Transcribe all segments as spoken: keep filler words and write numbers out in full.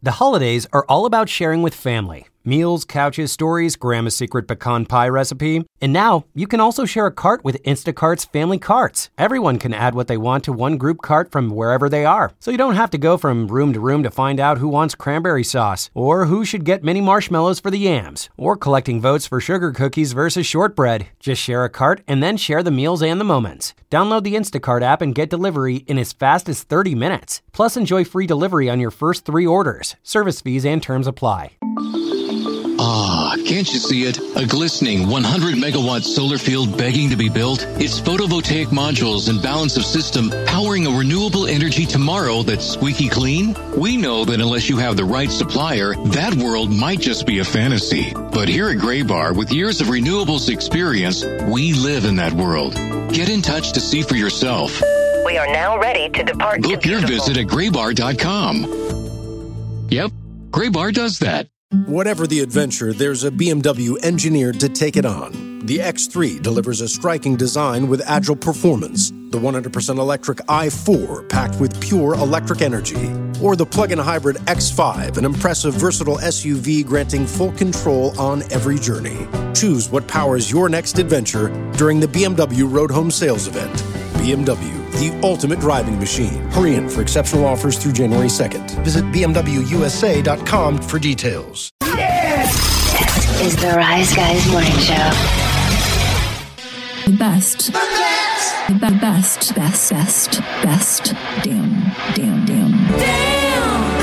The holidays are all about sharing with family. Meals, couches, stories, Grandma's secret pecan pie recipe. And now, you can also share a cart with Instacart's Family Carts. Everyone can add what they want to one group cart from wherever they are. So you don't have to go from room to room to find out who wants cranberry sauce, or who should get mini marshmallows for the yams, or collecting votes for sugar cookies versus shortbread. Just share a cart and then share the meals and the moments. Download the Instacart app and get delivery in as fast as thirty minutes. Plus, enjoy free delivery on your first three orders. Service fees and terms apply. Ah, can't you see it? A glistening one hundred megawatt solar field begging to be built. Its photovoltaic modules and balance of system powering a renewable energy tomorrow that's squeaky clean. We know that unless you have the right supplier, that world might just be a fantasy. But here at Graybar, with years of renewables experience, we live in that world. Get in touch to see for yourself. We are now ready to depart. Book your visit at graybar dot com. Yep, Graybar does that. Whatever the adventure, there's a B M W engineered to take it on. The X three delivers a striking design with agile performance. The one hundred percent electric i four packed with pure electric energy. Or the plug-in hybrid X five, an impressive versatile S U V granting full control on every journey. Choose what powers your next adventure during the B M W Road Home Sales Event. B M W, the ultimate driving machine. Hurry in for exceptional offers through January second. Visit b m w u s a dot com for details. This is the Rise Guys Morning Show. The best. The be- best, best, best, best. Damn, damn, damn. Damn!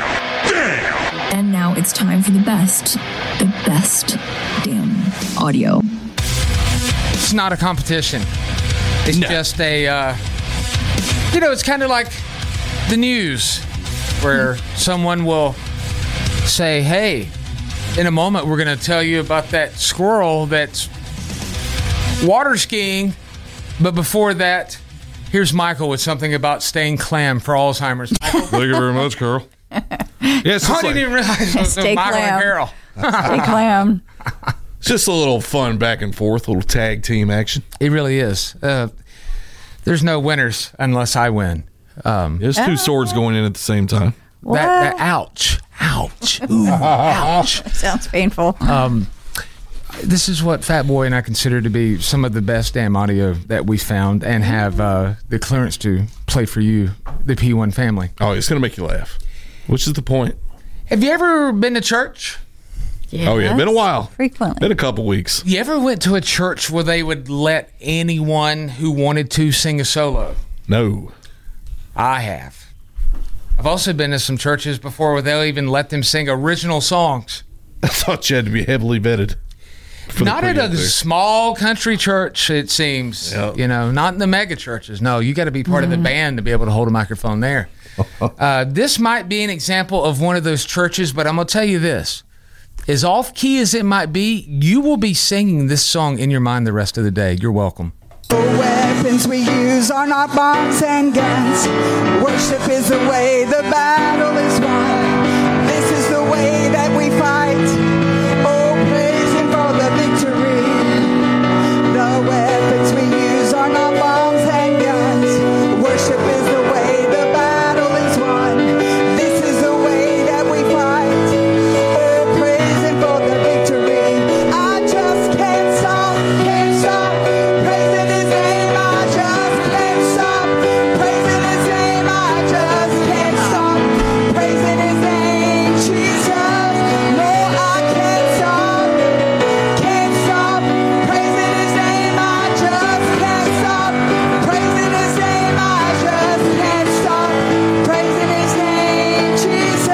Damn! And now it's time for the best, the best damn audio. It's not a competition. It's no. just a, uh, you know, it's kind of like the news where someone will say, hey, in a moment we're going to tell you about that squirrel that's water skiing. But before that, here's Michael with something about staying clam for Alzheimer's. Michael? Thank you very much, Carl. Yes, I didn't even realize it was Stay Michael clam. and Carol. Stay clam. It's just a little fun back and forth, a little tag team action. It really is. Uh, there's no winners unless I win. Um, There's two swords going in at the same time. What? That, that, ouch. Ouch. Ooh, ouch. Sounds painful. Um, this is what Fat Boy and I consider to be some of the best damn audio that we found and have uh, the clearance to play for you, the P one family. Oh, it's going to make you laugh, which is the point. Have you ever been to church? Yes. Oh, yeah. Been a while. Frequently. Been a couple weeks. You ever went to a church where they would let anyone who wanted to sing a solo? No. I have. I've also been to some churches before where they'll even let them sing original songs. I thought you had to be heavily vetted. Not at a small country church, it seems. Yep. You know, not in the mega churches. No, you got to be part mm-hmm. of the band to be able to hold a microphone there. uh, this might be an example of one of those churches, but I'm going to tell you this. As off-key as it might be, you will be singing this song in your mind the rest of the day. You're welcome. The weapons we use are not bombs and guns. Worship is the way the battle is won. This is the way that we fight. Oh, praise Him for the victory. The weapons we use are not bombs and guns. Worship is the way the battle is won. This is the way that we fight. Oh, praise Him for the victory. I just can't stop, can't stop praising His name. I just can't stop praising His name. I just can't stop praising His name, Jesus. No, I can't stop, can't stop praising His name. I just can't stop praising His name. I just can't stop praising His name, Jesus.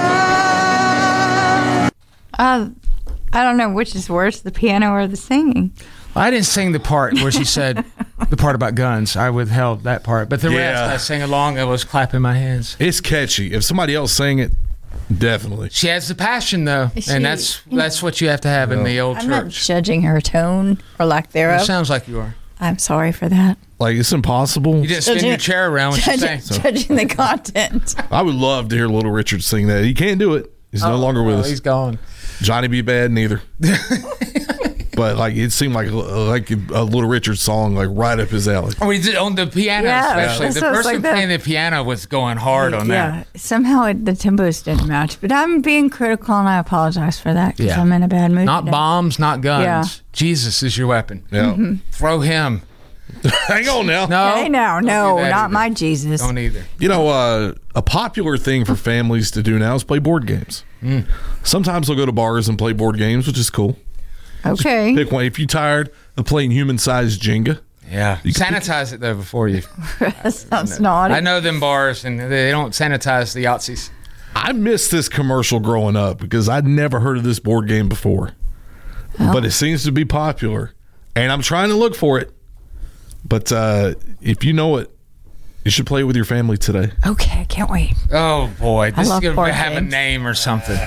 Uh, I don't know which is worse, the piano or the singing. I didn't sing the part where she said the part about guns. I withheld that part. But the Yeah. rest, I sang along. I was clapping my hands. It's catchy. If somebody else sang it, definitely. She has the passion, though. She- and that's that's what you have to have in the old I'm not church. judging her tone or lack It thereof. sounds like you are. I'm sorry for that. Like, it's impossible. You didn't spin your chair around when she sang. Judging, judging the content. I would love to hear Little Richard sing that. He can't do it. He's no Oh, longer with well, us. He's gone. Johnny B. Bad, neither. but like it seemed like like a Little Richard song, like right up his alley. Oh, he did on the piano, Yeah, especially. that The sounds person like that. playing the piano was going hard on yeah, that. somehow it, the tempos didn't match. But I'm being critical, and I apologize for that because Yeah. I'm in a bad mood. Not today. bombs, not guns. Yeah. Jesus is your weapon. Yeah. Mm-hmm. Throw him. Hang on now. No. Hey, no, Don't no, do that not either. my Jesus. Don't either. You know, uh, a popular thing for families to do now is play board games. Mm. Sometimes they'll go to bars and play board games, which is cool. Okay. Pick one. If you're tired of playing human-sized Jenga, Yeah. You can- Sanitize it, though, before you. That sounds naughty. I know them bars, and they don't sanitize the Yahtzees. I missed this commercial growing up because I'd never heard of this board game before. Oh. But it seems to be popular, and I'm trying to look for it. But uh, if you know it, you should play it with your family today. Okay, I can't wait. Oh, boy. This is love going board to have games. a name or something.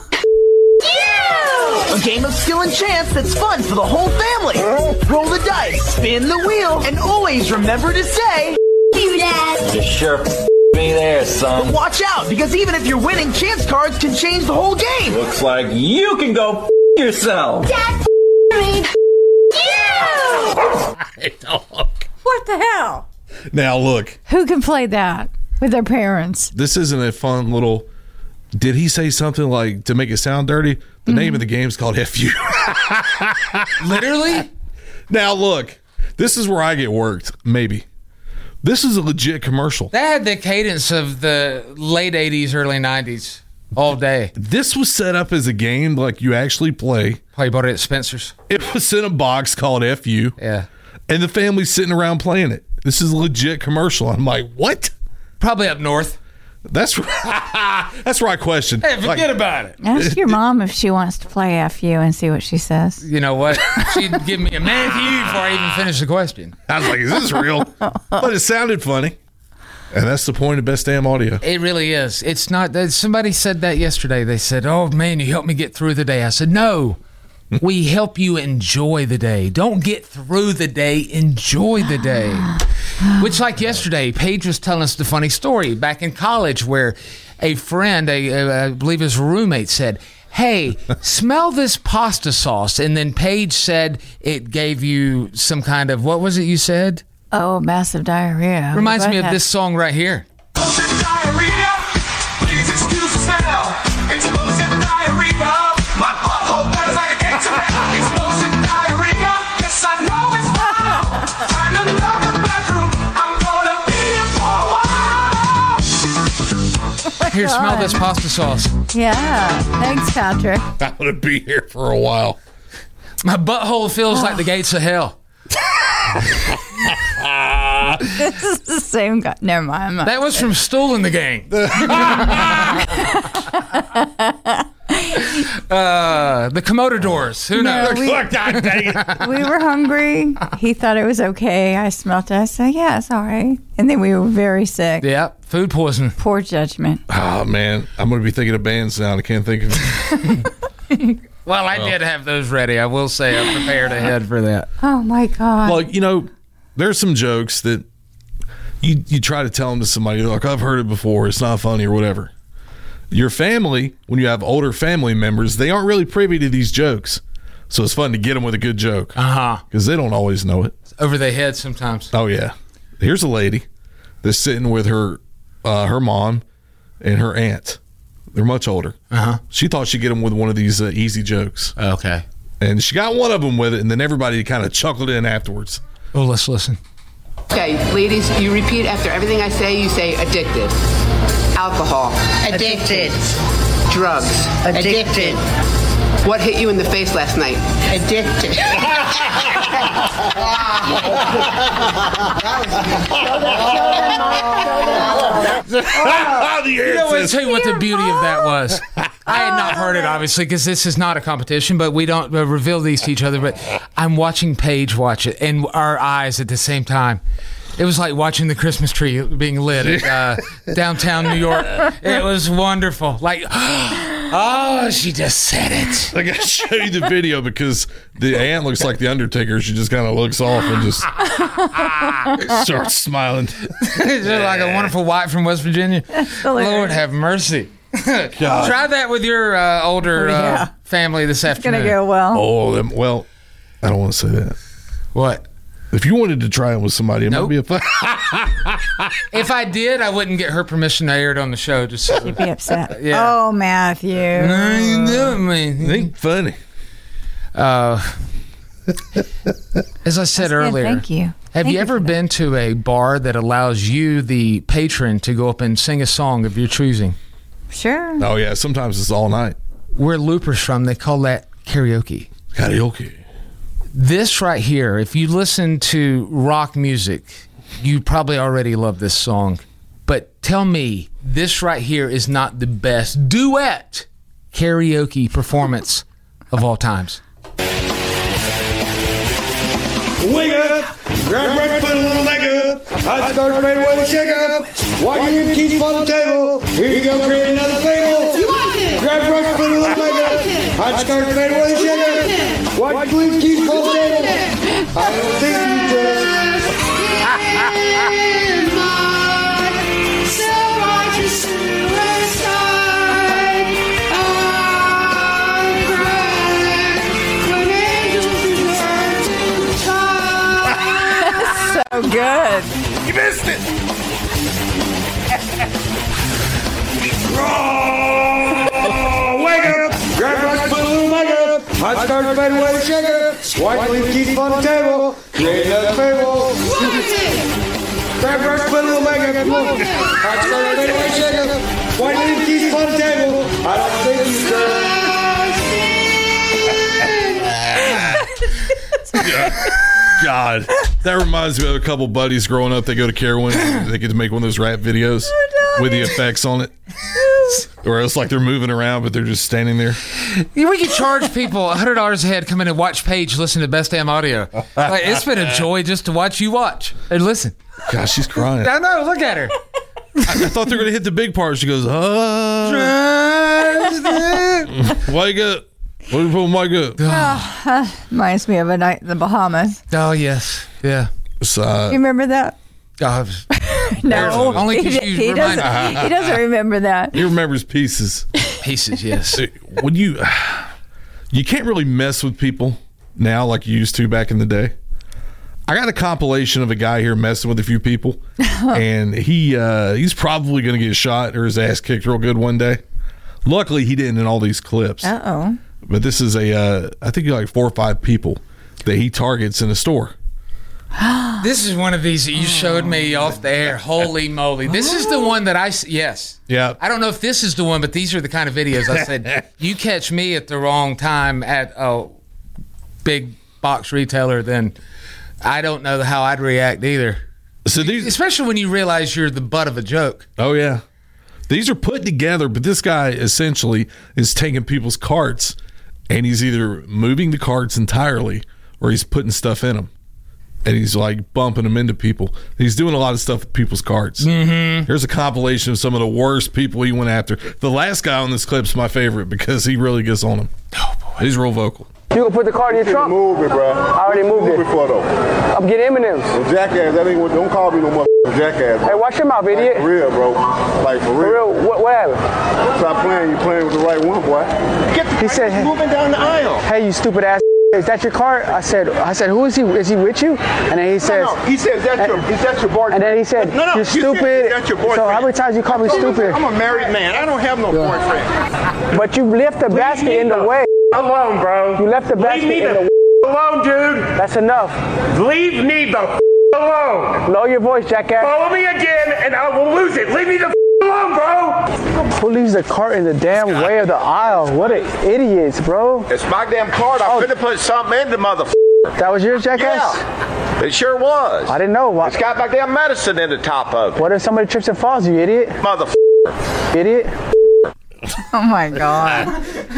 A game of skill and chance that's fun for the whole family. Roll the dice, spin the wheel, and always remember to say, You Dad. You sure me there, son. watch out, because even if you're winning, chance cards can change the whole game. Looks like you can go yourself. Dad me. You. What the hell? Now, look, Who can play that with their parents? this isn't a fun little. Did he say something like to make it sound dirty? The name of the game is called F U. Literally? Now, look, this is where I get worked, maybe. This is a legit commercial. That had the cadence of the late eighties, early nineties all day. This was set up as a game like you actually play. Probably bought it at Spencer's. It was in a box called F U, Yeah. and the family's sitting around playing it. This is a legit commercial. I'm like, what? Probably up north. That's that's right question. Hey, forget Like, about it. Ask your mom if she wants to play F U and see what she says. You know what? She'd give me a man for you before I even finish the question. I was like, is this real? But it sounded funny. And that's the point of Best Damn Audio. It really is. It's not that somebody said that yesterday. They said, "Oh man, you helped me get through the day." I said, "No. We help you enjoy the day. Don't get through the day. Enjoy the day." Which, like yesterday, Paige was telling us the funny story back in college where a friend, a, a, I believe his roommate, said, "Hey, smell this pasta sauce." And then Paige said it gave you some kind of, what was it you said? Oh, massive diarrhea. Reminds What me of the- this song right here. Here, smell this pasta sauce. Yeah. Thanks, Patrick. I'm going to be here for a while. My butthole feels like the gates of hell. This is the same guy. Never mind. I'm not- That was from Stool and the Gang. uh, the Commodores. Who No, knows? we- Look, God dang it. We were hungry. He thought it was okay. I smelt it. I said, yeah, it's all right. And then we were very sick. Yeah, food poisoning. Poor judgment. Oh, man. I'm going to be thinking of bands now. I can't think of it. Well, I did have those ready. I will say I prepared ahead for that. Oh, my God. Well, you know, there's some jokes that you you try to tell them to somebody, like, I've heard it before, it's not funny or whatever. Your family, when you have older family members, they aren't really privy to these jokes. So it's fun to get them with a good joke Uh-huh. because they don't always know it. Over their head sometimes. Oh, yeah. Here's a lady that's sitting with her uh, her mom and her aunt. They're much older. Uh-huh. She thought she'd get them with one of these uh, easy jokes. Okay. And she got one of them with it, and then everybody kind of chuckled in afterwards. Oh, let's listen. Okay, ladies, you repeat after everything I say. You say addicted, alcohol, Addicted. drugs, Addicted. What hit you in the face last night? Addicted. You know what? Tell you what the beauty of that was. I had not heard it, obviously, because this is not a competition, but we don't uh, reveal these to each other. But I'm watching Paige watch it, and our eyes at the same time. It was like watching the Christmas tree being lit at uh, downtown New York. It was wonderful. Like, oh, she just said it. I gotta show you the video because the aunt looks like the Undertaker. She just kind of looks off and just starts smiling. It's just like a wonderful wife from West Virginia. Lord have mercy. Try that with your uh, older Yeah. uh, family this It's going afternoon. to go well. Oh, them, well, I don't want to say that. What? If you wanted to try it with somebody, it Nope. might be a fun. If I did, I wouldn't get her permission to air it on the show. Just so. You'd be upset. Yeah. Oh, Matthew. You know me. It ain't funny. Uh, as I said That's good. earlier, Thank you. Have Thank you you ever for that. been to a bar that allows you, the patron, to go up and sing a song of your choosing? Sure. Oh, yeah. Sometimes it's all night. Where Looper's from, they call that karaoke. Karaoke. This right here, if you listen to rock music, you probably already love this song. But tell me, this right here is not the best duet karaoke performance of all times. Wake up, grab breakfast, put a little leg up. I start right away to shake up. Why you keep on the table? Here you go, create another table. Grab breakfast, put a little leg up. I start right away to shake up. Why you keep on the table? I don't think you just. So good. You missed it. Oh, wake up! Grab breakfast, put a little makeup. I start right away to shake up. Why you keep on the table? Create another table. Grab breakfast, put a little makeup. I start right away to shake up. Why you keep on the table? I don't think you Yeah. God, that reminds me of a couple buddies growing up. They go to Carowinds. They get to make one of those rap videos with the effects on it. Or it's like they're moving around, but they're just standing there. We could charge people one hundred dollars a head, come in and watch Paige listen to Best Damn Audio. Like, it's been a joy just to watch you watch and listen. Gosh, she's crying. I know, look at her. I, I thought they were going to hit the big part. She goes, uh, why you got, what do you put my good? Oh, uh, reminds me of a night in the Bahamas. Oh, yes. Yeah. So, uh, You remember that? Uh, No, only he, because you he remind doesn't. He doesn't remember that. He remembers pieces. Pieces, yes. When you, you can't really mess with people now like you used to back in the day. I got a compilation of a guy here messing with a few people, and he uh, he's probably going to get shot or his ass kicked real good one day. Luckily, he didn't in all these clips. Uh oh. But this is a, uh, I think like four or five people that he targets in a store. This is one of these that you showed me off the air. Holy moly. This is the one that I, s- yes. Yeah. I don't know if this is the one, but these are the kind of videos I said, you catch me at the wrong time at a big box retailer, then I don't know how I'd react either. So these, especially when you realize you're the butt of a joke. Oh, yeah. These are put together, but this guy essentially is taking people's carts, and he's either moving the carts entirely or he's putting stuff in them. And he's like bumping them into people. He's doing a lot of stuff with people's carts. Mm-hmm. Here's a compilation of some of the worst people he went after. The last guy on this clip's my favorite because he really gets on him. Oh, boy. He's real vocal. You gonna put the car in your trunk? Move it, bro. I already moved Move it. it for though. I'm getting M and M's. Well, jackass, that ain't what. Don't call me no more jackass. Hey, watch your mouth, idiot. Like for real, bro. Like for real. For real, what, what happened? Stop playing. You playing with the right one, boy. Get the He said, moving down the aisle. Hey, you stupid ass. Is that your car? I said, I said, who is he? Is he with you? And then he says, No, no. He says, that's your, is that your boyfriend? and then he said, No, no. you're you said, stupid. is that your boyfriend? So how many times you call me stupid? I'm a married man. I don't have no boyfriend. But you left the basket in the way. Alone, bro. You left the basket Leave me in the the way. alone, dude. That's enough. Leave me the alone. Lower your voice, jackass. Follow me again, and I will lose it. Leave me the alone, bro. Who leaves the cart in the damn way of the aisle? What a idiots, bro. It's my damn card. I could have put something in the motherfucker. That was yours, jackass? Yeah. It sure was. I didn't know. Why? It's got my damn medicine in the top of it. What if somebody trips and falls, you idiot? Motherfucker. Idiot. Oh my God.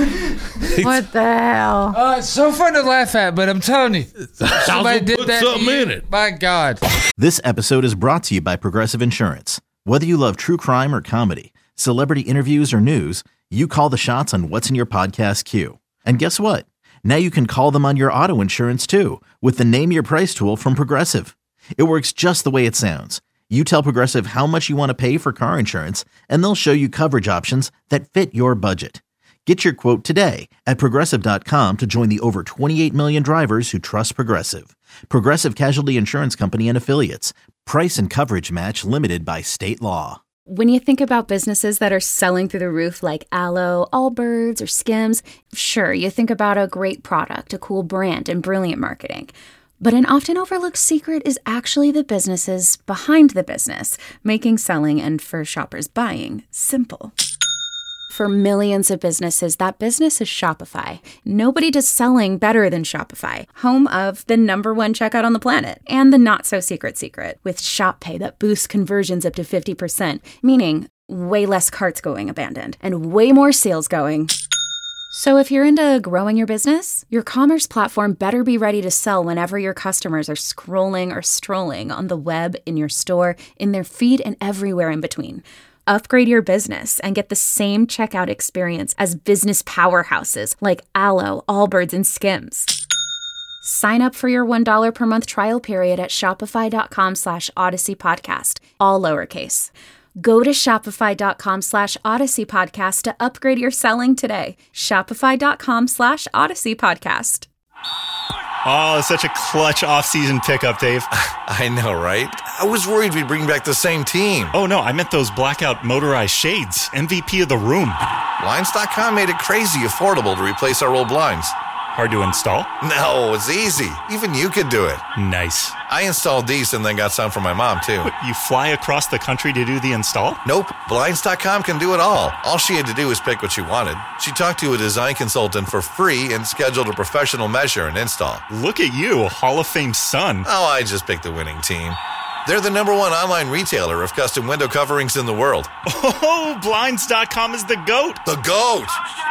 What the hell? Uh, it's so fun to laugh at, but I'm telling you, somebody did put that. something to you, in it. My God. This episode is brought to you by Progressive Insurance. Whether you love true crime or comedy, celebrity interviews or news, you call the shots on what's in your podcast queue. And guess what? Now you can call them on your auto insurance too with the Name Your Price tool from Progressive. It works just the way it sounds. You tell Progressive how much you want to pay for car insurance, and they'll show you coverage options that fit your budget. Get your quote today at Progressive dot com to join the over twenty-eight million drivers who trust Progressive. Progressive Casualty Insurance Company and Affiliates. Price and coverage match limited by state law. When you think about businesses that are selling through the roof like Aloe, Allbirds, or Skims, sure, you think about a great product, a cool brand, and brilliant marketing. But an often overlooked secret is actually the businesses behind the business, making selling and for shoppers buying simple. For millions of businesses, that business is Shopify. Nobody does selling better than Shopify, home of the number one checkout on the planet and the not-so-secret secret with Shop Pay that boosts conversions up to fifty percent, meaning way less carts going abandoned and way more sales going. So if you're into growing your business, your commerce platform better be ready to sell whenever your customers are scrolling or strolling on the web, in your store, in their feed, and everywhere in between. Upgrade your business and get the same checkout experience as business powerhouses like Aloe, Allbirds, and Skims. Sign up for your one dollar per month trial period at shopify.com slash Odyssey Podcast, all lowercase. Go to shopify.com slash Odyssey Podcast to upgrade your selling today. Shopify.com slash Odyssey Podcast. Oh, it's such a clutch off-season pickup, Dave. I know, right? I was worried we'd bring back the same team. Oh, no, I meant those blackout motorized shades. M V P of the room. Blinds dot com made it crazy affordable to replace our old blinds. Hard to install? No, it's easy. Even you could do it. Nice. I installed these and then got some for my mom, too. What, you fly across the country to do the install? Nope. Blinds dot com can do it all. All she had to do was pick what she wanted. She talked to a design consultant for free and scheduled a professional measure and install. Look at you, Hall of Fame son. Oh, I just picked the winning team. They're the number one online retailer of custom window coverings in the world. Oh, Blinds dot com is the GOAT. The GOAT!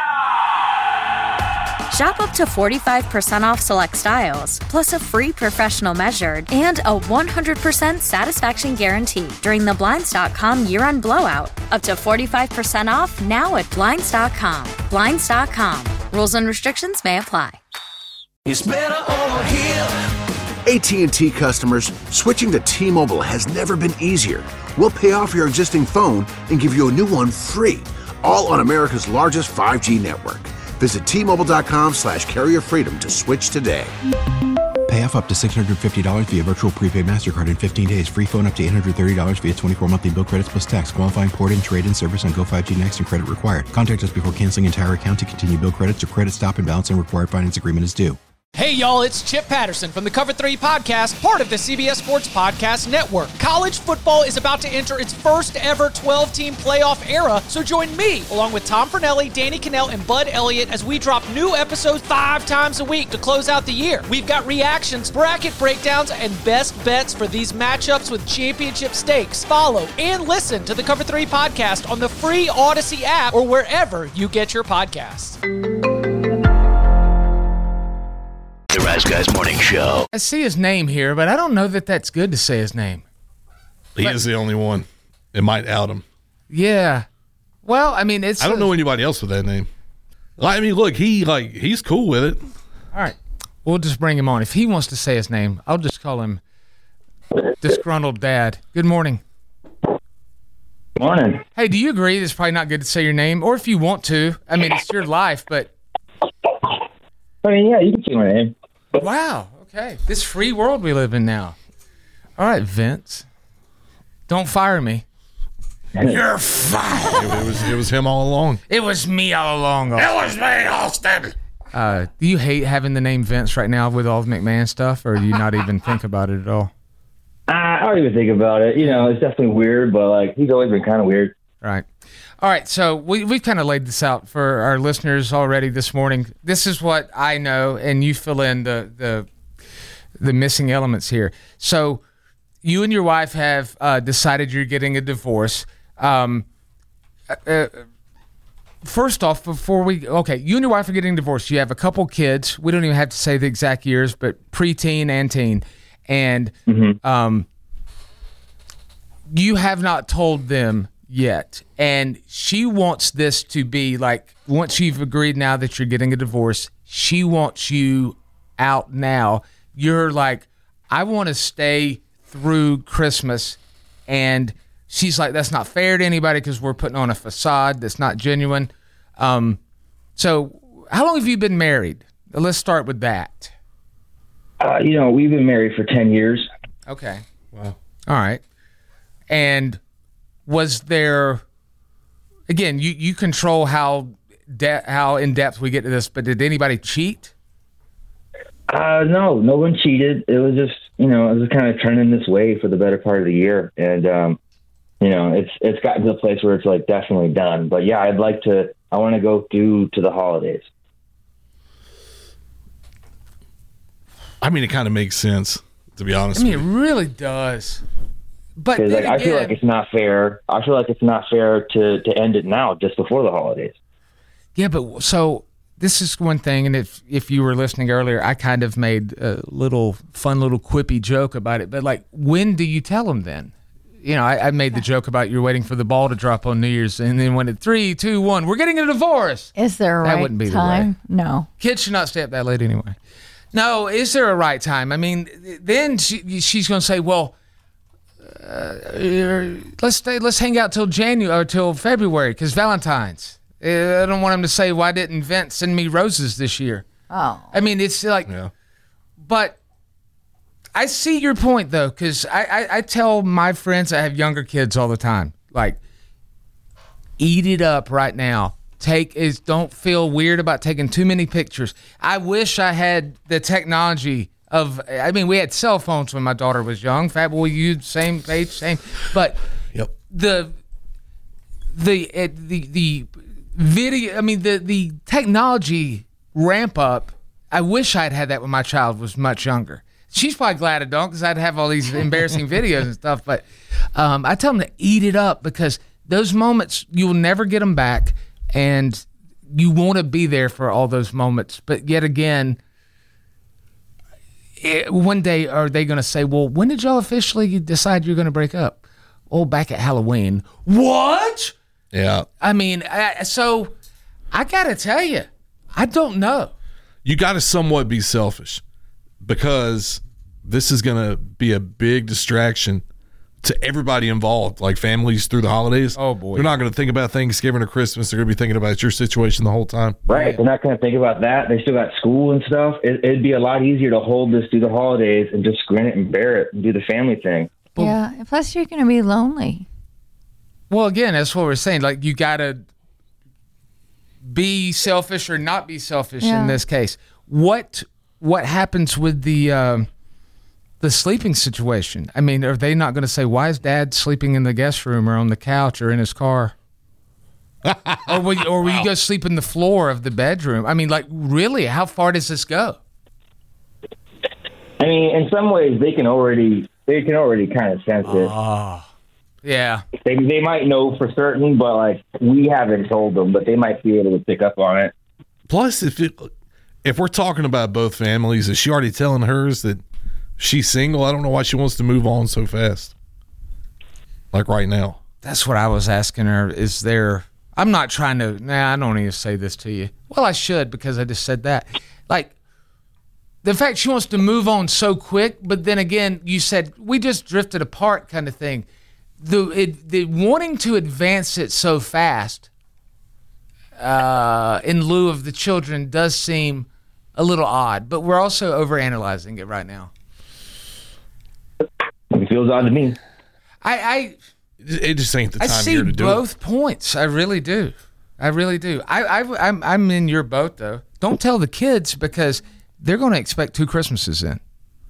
Shop up to forty-five percent off select styles, plus a free professional measured and a one hundred percent satisfaction guarantee during the Blinds dot com year-end blowout. Up to forty-five percent off now at Blinds dot com. Blinds dot com. Rules and restrictions may apply. It's better over here. A T and T customers, switching to T-Mobile has never been easier. We'll pay off your existing phone and give you a new one free, all on America's largest five G network. Visit T-Mobile.com slash carrier freedom to switch today. Pay off up to six hundred fifty dollars via virtual prepaid MasterCard in fifteen days. Free phone up to eight hundred thirty dollars via twenty-four monthly bill credits plus tax. Qualifying port-in, trade-in service on Go five G Next and credit required. Contact us before canceling entire account to continue bill credits or credit stop and balance and required finance agreement is due. Hey, y'all, it's Chip Patterson from the Cover three Podcast, part of the C B S Sports Podcast Network. College football is about to enter its first ever twelve-team playoff era, so join me, along with Tom Fornelli, Danny Cannell, and Bud Elliott, as we drop new episodes five times a week to close out the year. We've got reactions, bracket breakdowns, and best bets for these matchups with championship stakes. Follow and listen to the Cover three Podcast on the free Odyssey app or wherever you get your podcasts. The Rise Guys Morning Show. I see his name here, but I don't know that that's good to say his name. He but, is the only one. It might out him. Yeah. Well, I mean, it's. I don't a, know anybody else with that name. I mean, look, he like he's cool with it. All right, we'll just bring him on. If he wants to say his name, I'll just call him Disgruntled Dad. Good morning. Morning. Hey, do you agree it's probably not good to say your name, or if you want to? I mean, it's your life, but. I mean, yeah, you can say my name. Wow. Okay. This free world we live in now. All right, Vince. Don't fire me. You're fired. It was it was him all along. It was me all along. Austin. It was me, Austin. Uh, do you hate having the name Vince right now with all the McMahon stuff, or do you not even think about it at all? I don't even think about it. You know, it's definitely weird, but like he's always been kind of weird. Right. All right, so we, we've kind of laid this out for our listeners already this morning. This is what I know, and you fill in the the, the missing elements here. So you and your wife have uh, decided you're getting a divorce. Um, uh, first off, before we – okay, you and your wife are getting divorced. You have a couple kids. We don't even have to say the exact years, but preteen and teen. And mm-hmm. um, you have not told them – yet, and she wants this to be like, once you've agreed now that you're getting a divorce, she wants you out now. You're like, I want to stay through Christmas, and she's like, that's not fair to anybody because we're putting on a facade that's not genuine. Um, So, how long have you been married? Let's start with that. Uh, you know, we've been married for ten years. Okay. Wow. All right. And was there, again, you, you control how de- how in depth we get to this, but did anybody cheat? Uh, no, no one cheated. It was just, you know, it was kind of trending this way for the better part of the year. And, um, you know, it's it's gotten to a place where it's like definitely done. But yeah, I'd like to, I want to go through to the holidays. I mean, it kind of makes sense, to be honest I mean, with it you. really does. But Because then like, I feel again- like it's not fair. I feel like it's not fair to, to end it now, just before the holidays. Yeah, but so this is one thing, and if if you were listening earlier, I kind of made a little fun, little quippy joke about it. But like, when do you tell them then? You know, I, I made the joke about you're waiting for the ball to drop on New Year's, and then when it three, two, one, we're getting a divorce. Is there a That right wouldn't be the time? way. No. Kids should not stay up that late anyway. No, is there a right time? I mean, then she, she's going to say, well, uh, let's stay, let's hang out till January or till February because Valentine's. Uh, I don't want him to say, why didn't Vince send me roses this year? Oh. I mean, it's like, Yeah. but I see your point though, because I, I, I tell my friends that have younger kids all the time, like, eat it up right now. Take is don't feel weird about taking too many pictures. I wish I had the technology of. I mean, we had cell phones when my daughter was young. Fat Boy, you same page, same. But Yep. the the it, the the video. I mean, the the technology ramp up. I wish I'd had that when my child was much younger. She's probably glad I don't, because I'd have all these embarrassing videos and stuff. But um, I tell them to eat it up, because those moments, you'll never get them back. And you want to be there for all those moments. But yet again, it, one day are they going to say, well, when did y'all officially decide you're going to break up? Oh, back at Halloween. What? Yeah. I mean, I, so I got to tell you, I don't know. You got to somewhat be selfish, because this is going to be a big distraction to everybody involved, like families through the holidays. Oh, boy. They're not going to think about Thanksgiving or Christmas. They're going to be thinking about your situation the whole time. Right. They're not going to think about that. They still got school and stuff. It, it'd be a lot easier to hold this through the holidays and just grin it and bear it and do the family thing. Yeah. And plus, you're going to be lonely. Well, again, that's what we're saying. Like, you got to be selfish or not be selfish Yeah. in this case. What what happens with the um, the sleeping situation? I mean, are they not going to say, why is Dad sleeping in the guest room or on the couch or in his car? or will you, or will you go sleep in the floor of the bedroom? I mean, like, really, how far does this go? I mean, in some ways, they can already they can already kind of sense it. Oh, yeah. They they might know for certain, but like we haven't told them, but they might be able to pick up on it. Plus, if it, if we're talking about both families, is she already telling hers that she's single? I don't know why she wants to move on so fast. Like right now. That's what I was asking her. Is there, I'm not trying to, nah, I don't need to say this to you. Well, I should, because I just said that. Like, the fact she wants to move on so quick, but then again, you said, we just drifted apart kind of thing. The, it, the wanting to advance it so fast uh, in lieu of the children does seem a little odd, but we're also overanalyzing it right now. It feels odd to me. I, I It just ain't the I time of see year to do both it. points. I really do. I really do. I, I, I'm, I'm in your boat though. Don't tell the kids, because they're going to expect two Christmases in.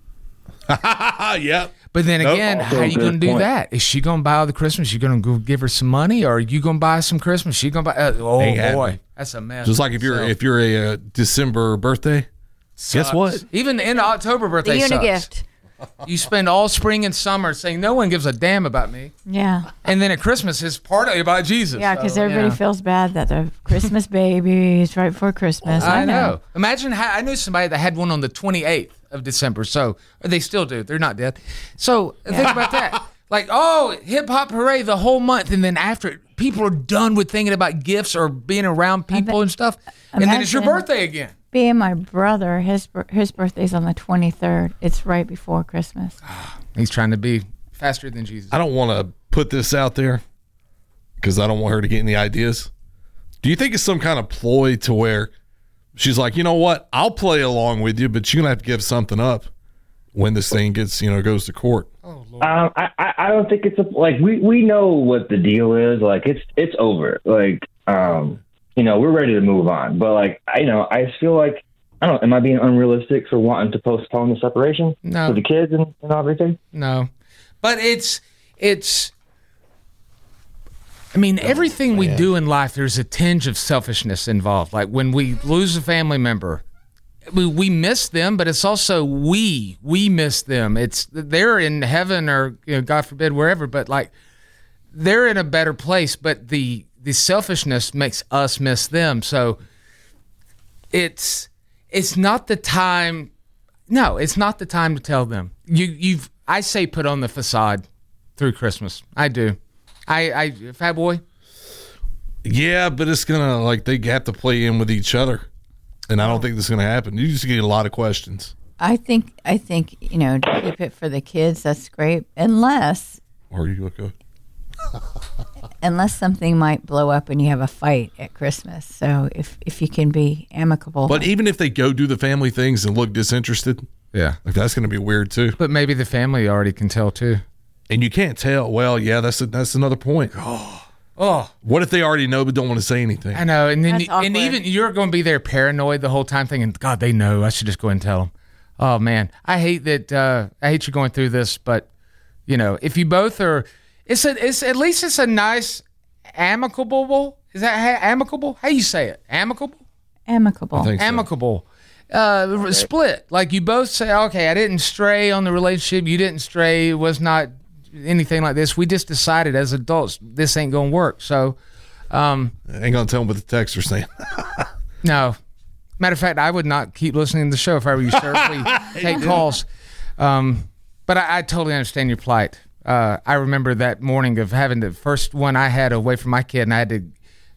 Yep. But then Nope. again, how are you Good going to do point. that? Is she going to buy all the Christmas? You going to go give her some money, or are you going to buy some Christmas? She going to buy? Uh, oh Ain't boy, happening. that's a mess. Just like if you're So, if you're a uh, December birthday, sucks. guess what? Even in October birthday, The sucks. Unigift. You spend all spring and summer saying no one gives a damn about me, Yeah. and then at Christmas it's partly about Jesus. Yeah, because So, everybody yeah. feels bad that the Christmas baby is right before Christmas. I know. Imagine how I knew somebody that had one on the twenty-eighth of December. So or they still do. They're not dead. So think about that. Like, oh, hip hop hooray the whole month, and then after it, people are done with thinking about gifts or being around people and stuff, and then it's your Imagine- birthday again. Being my brother, his bir- his birthday's on the twenty-third. It's right before Christmas. He's trying to be faster than Jesus. I don't want to put this out there because I don't want her to get any ideas. Do you think it's some kind of ploy to where she's like, you know what, I'll play along with you, but you're gonna have to give something up when this thing gets, you know, goes to court? Um, I, I I don't think it's a, like we, we know what the deal is. Like it's it's over. Like um, you know, we're ready to move on. But like I you know, I just feel like I don't know, am I being unrealistic for wanting to postpone the separation No. for the kids and, and everything? No, but it's it's. I mean, everything we do in life, there's a tinge of selfishness involved. Like when we lose a family member, we, we miss them, but it's also we we miss them. It's they're in heaven or, you know, God forbid, wherever. But like they're in a better place. But the the selfishness makes us miss them. So it's it's not the time. No, it's not the time to tell them. You you've I say put on the facade through Christmas. I do. I, I, Fat Boy? Yeah, but it's going to, like, they have to play in with each other. And I don't think this is going to happen. You just get a lot of questions. I think, I think, you know, to keep it for the kids, that's great. Unless, Or you look good. unless something might blow up and you have a fight at Christmas. So if, if you can be amicable. But even if they go do the family things and look disinterested, yeah, like that's going to be weird too. But maybe the family already can tell too. And you can't tell. Well, yeah, that's a, that's another point. Oh, oh. What if they already know but don't want to say anything? I know, and then That's and awkward. even you're going to be there paranoid the whole time, thinking, God, they know. I should just go ahead and tell them. Oh man, I hate that. Uh, I hate you going through this, but you know, if you both are, it's a, it's at least it's a nice, amicable. Is that ha- amicable? How you say it? Amicable. amicable. I think so. Amicable. Uh, split. Like you both say, okay, I didn't stray on the relationship. You didn't stray. It was not anything like this. We just decided as adults this ain't gonna work. So, um, I ain't gonna tell them what the texts are saying. no. Matter of fact, I would not keep listening to the show if I were you, sir. Please take calls. Um, but I, I totally understand your plight. Uh, I remember that morning of having the first one I had away from my kid, and I had to.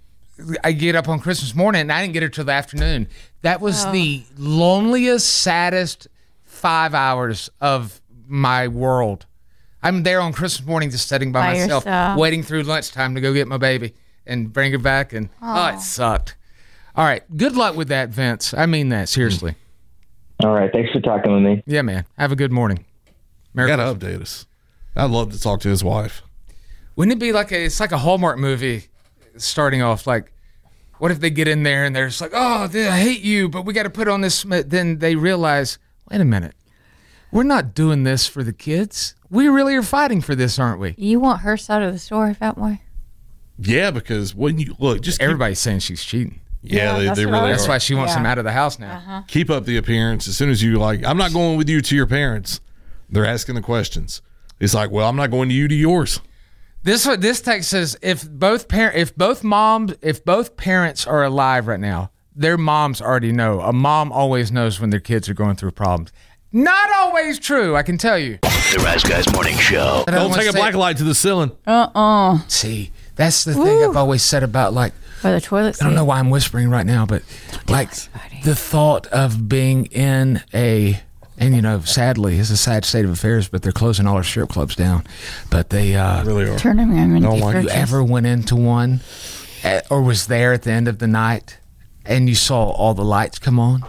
I get up on Christmas morning, and I didn't get her till the afternoon. That was Oh. the loneliest, saddest five hours of my world. I'm there on Christmas morning just sitting by, By myself, yourself. waiting through lunchtime to go get my baby and bring her back. And oh, Aw. it sucked. All right. Good luck with that, Vince. I mean that, seriously. All right. Thanks for talking with me. Yeah, man. Have a good morning. You got to update us. I'd love to talk to his wife. Wouldn't it be like a, it's like a Hallmark movie starting off, like, what if they get in there and they're just like, oh, I hate you, but we got to put on this. Then they realize, wait a minute. We're not doing this for the kids. We really are fighting for this, aren't we? You want her side of the story, Fat Boy? Yeah, because when you look, just keep, Everybody's saying she's cheating. yeah, Yeah, they, that's they what I really was- That's are. why she wants Yeah. him out of the house now. Uh-huh. Keep up the appearance. As soon as you like, I'm not going with you to your parents. They're asking the questions. It's like, well, I'm not going to you to yours. This this text says if both parent if both moms if both parents are alive right now, their moms already know. A mom always knows when their kids are going through problems. Not always true, I can tell you. The Rise Guys Morning Show. But I Don't wanna take a say- black light to the ceiling. Uh-uh. See, that's the thing I've always said about, like, By the toilet seat. I don't know why I'm whispering right now, but like the thought of being in a, and you know, sadly, it's a sad state of affairs, but they're closing all our strip clubs down. But they uh, Really are. Turn them into Oh, my- you churches. ever went into one at, or was there at the end of the night and you saw all the lights come on?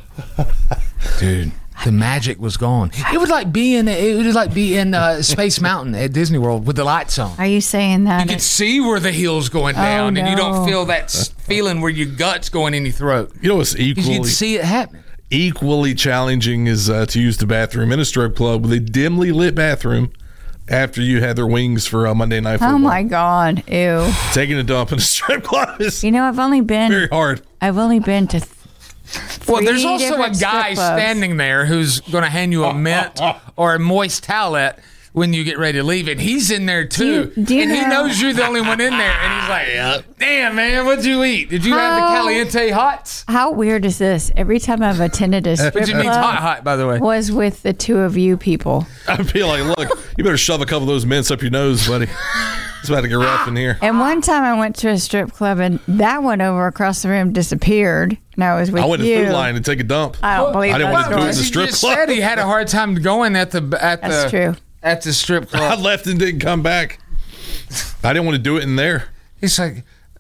Dude, the magic was gone. It would like be in it would like be in uh, Space Mountain at Disney World with the lights on. Are you saying that? You can see where the hill's going Oh, down, and you don't no. feel that s- feeling where your gut's going in your throat. You know what's 'Cause you equally can see it happening. equally challenging is uh, to use the bathroom in a strip club with a dimly lit bathroom after you had their wings for uh, Monday Night Football. Oh my God! Ew. Taking a dump in a strip club is You know, I've only been. very hard. I've only been to. Th- Well, there's three also a different strip guy clubs. standing there who's going to hand you a mint or a moist towelette when you get ready to leave, and he's in there too. Do you- do you and he know- knows you're the only one in there, and he's like, "Damn, man, what'd you eat? Did you have the How- caliente hots?" How weird is this? Every time I've attended a strip Which means club, hot, hot, by the way. was with the two of you people. I'd be like, look, you better shove a couple of those mints up your nose, buddy. It's about to get rough in here. And one time I went to a strip club and that one over across the room disappeared. And I was with I went to you. Food Line and take a dump. I don't believe I didn't that want to do it in story. the He strip just club. said he had a hard time going at the at That's the true. at the strip I club. left and didn't come back. I didn't want to do it in there. He's like,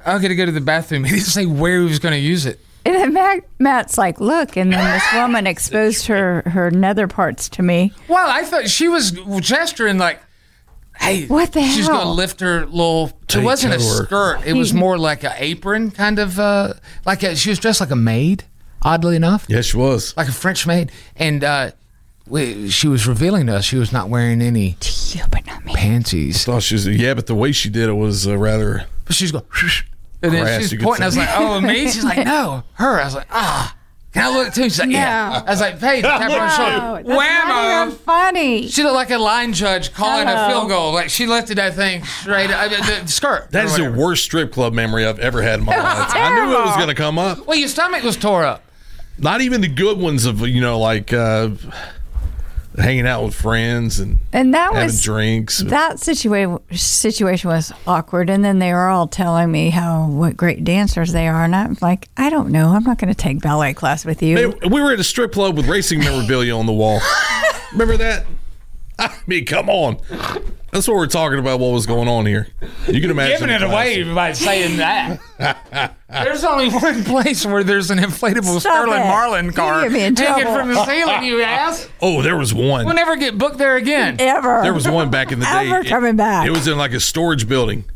I got to go to the bathroom. He didn't say where he was going to use it. And then Matt, Matt's like, look, and then this woman exposed her, her nether parts to me. Well, I thought she was gesturing like, hey, what the she's hell? going to lift her little, Take it wasn't a her. skirt. It was more like an apron kind of, uh, like a, she was dressed like a maid, oddly enough. Yes, she was. Like a French maid. And uh, we, she was revealing to us she was not wearing any yeah, but not me. panties. I thought she was, yeah, but the way she did it was uh, rather... But she's going... And then Crass, she's you could pointing. I was say. like, "Oh, me?" She's like, "No, her." I was like, "Ah, can I look too?" She's like, "Yeah." I was like, "Paige, tap her on the No, shoulder." that's not even funny. She looked like a line judge calling Hello. a field goal. Like she lifted that thing straight. I mean, the skirt. That is the worst strip club memory I've ever had in my life. I knew it was going to come up. Well, your stomach was tore up. Not even the good ones of, you know, like uh, hanging out with friends and, And that having was drinks. That situa- situation was awkward, and then they were all telling me how what great dancers they are, and I'm like, I don't know, I'm not going to take ballet class with you. Hey, we were at a strip club with racing memorabilia on the wall. Remember that? I mean, come on. That's what we're talking about. What was going on here? You can imagine Giving it the away class. by saying that. There's only one place where there's an inflatable Stop Sterling it. Marlin You car get me in hanging trouble. from the ceiling. You ass. Oh, there was one. We'll never get booked there again. Ever. There was one back in the day. Ever It- coming back. It was in like a storage building.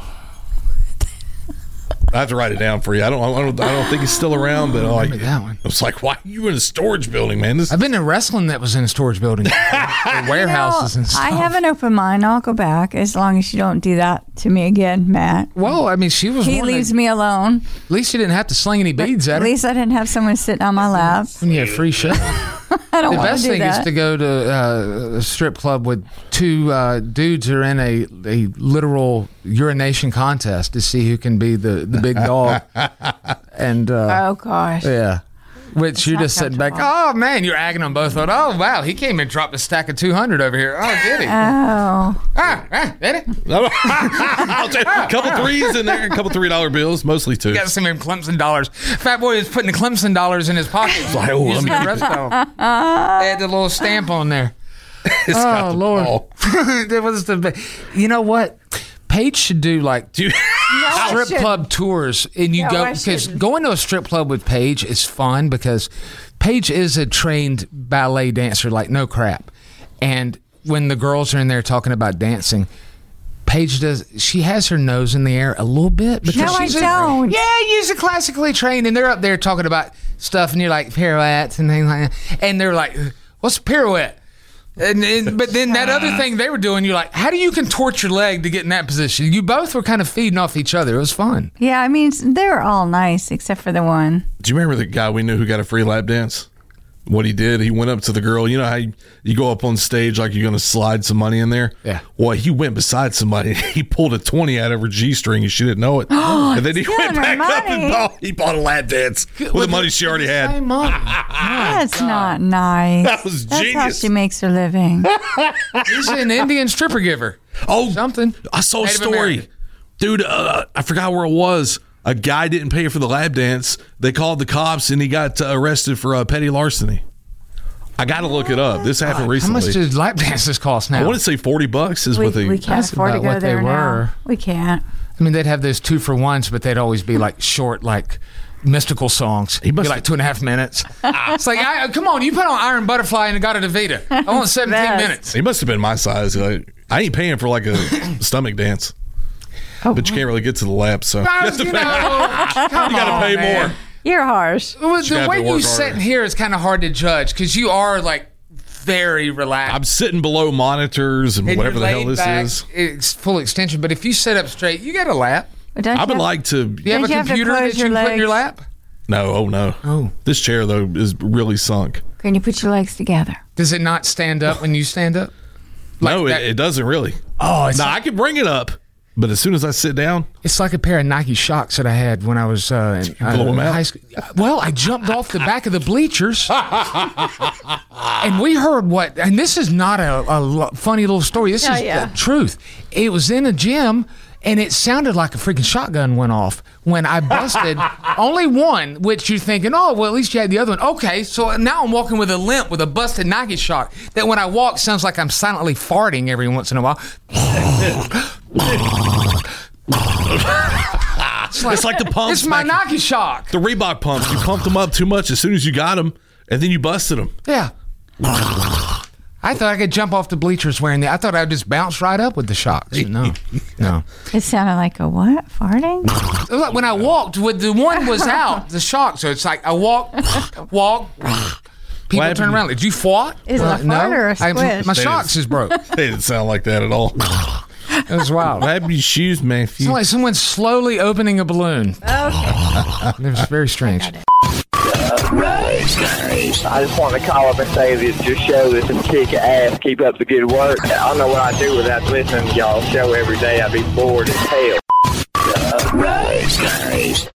I have to write it down for you. I don't. I don't. I don't think it's still around. But like that one. I was like, why are you in a storage building, man? This I've been in wrestling that was in a storage building, or warehouses and stuff. I have an open mind. I'll go back as long as you don't do that to me again, Matt. Well, I mean, she was. He one leaves that, me alone. At least you didn't have to sling any beads at At her. least I didn't have someone sitting on my lap. When you had free shit. I don't The want best to do thing that. is to go to uh, a strip club with two uh, dudes who are in a, a literal urination contest to see who can be the, the big dog. And uh, oh gosh. yeah. Which you're not just sitting back, oh man, you're agging them both on. Oh wow, he came and dropped a stack of two hundred over here. Oh, did he? Oh. Ah, ah, did he? I'll take a couple threes in there, a couple three dollar bills, mostly two. You got some of them Clemson dollars. Fat boy was putting the Clemson dollars in his pocket. Like, oh, using let the me rest of them. They had the little stamp on there. It's got Oh the Lord, ball. that was the. You know what? Paige should do like No, I strip shouldn't. club tours, and you No, go I because shouldn't. going to a strip club with Paige is fun because Paige is a trained ballet dancer, like no crap. And when the girls are in there talking about dancing, Paige does. She has her nose in the air a little bit because No, I she's a- don't. yeah, she's a classically trained, and they're up there talking about stuff, and you're like pirouettes and things like that, and they're like, "What's a pirouette?" And, and but then that other thing they were doing, you're like, how do you contort your leg to get in that position? You both were kind of feeding off each other. It was fun. Yeah, I mean, they were all nice except for the one. Do you remember the guy we knew who got a free lap dance? What he did, he went up to the girl. You know how you, you go up on stage like you're going to slide some money in there? Yeah. Well, he went beside somebody. He pulled a twenty out of her G-string and she didn't know it. And then he stealing went her back up and money. bought, he bought a lap dance with the money she already had. Same money. That's not nice. That was That's how genius. she makes her living. He's an Indian stripper giver. Oh, Something. I saw a Native story. American. Dude, uh, I forgot where it was. A guy didn't pay for the lap dance. They called the cops and he got uh, arrested for uh, petty larceny. I got to look it up. This happened How recently. much does lap dances cost now? I want to say forty bucks is We, what they. we can't That's afford to about go what they there now. were. We can't. I mean, they'd have those two for ones, but they'd always be like short, like mystical songs. He must be like two and a half minutes. It's like, I, come on, you put on Iron Butterfly and got a Davita. I want seventeen Best. minutes. He must have been my size. Like, I ain't paying for like a stomach dance, Oh, but you can't really get to the lap, so you have to You pay. know, come You got on, to pay man. more. You're harsh. Well, You the have way to you work sit harder. here is kind of hard to judge because you are like very relaxed. I'm sitting below monitors and, and whatever you're the hell laid this back, is. It's full extension, but if you sit up straight, you got a lap. But don't I you would have- like to. Do you have Don't a you have to computer close that you your can put in your legs? lap? No, oh no. Oh. This chair though is really sunk. Can you put your legs together? Does it not stand up when you stand up? no, that- it, it doesn't really. Oh, it's Now I can bring it up, but as soon as I sit down, It's like a pair of Nike Shocks that I had when I was uh, in blow 'em uh, out? high school. Well, I jumped off the back of the bleachers, and we heard what. And this is not a, a lo- funny little story. This Yeah, is yeah. the truth. It was in a gym, and it sounded like a freaking shotgun went off when I busted only one. Which you're thinking, oh, well, at least you had the other one. Okay, so now I'm walking with a limp with a busted Nike Shock. That when I walk sounds like I'm silently farting every once in a while. It's like, it's like the pumps. It's my Nike Shock. The Reebok pumps. You pumped them up too much as soon as you got them, and then you busted them. Yeah. I thought I could jump off the bleachers wearing that. I thought I'd just bounce right up with the shocks. No, no. It sounded like a what? Farting? When I walked, with the one was out, the shock. So it's like I walk, walk. People What turn around. Did you fart? Is it a fart or a I- squish? my They shocks didn't- is broke. They didn't sound like that at all. It was wild. What happened to your shoes, man? It's like someone slowly opening a balloon. Okay. It was very strange. Rise, guys. I just want to call up and say that your show is some kick ass. Keep up the good work. I don't know what I'd do without listening to y'all's show every day. I'd be bored as hell. Rise, guys.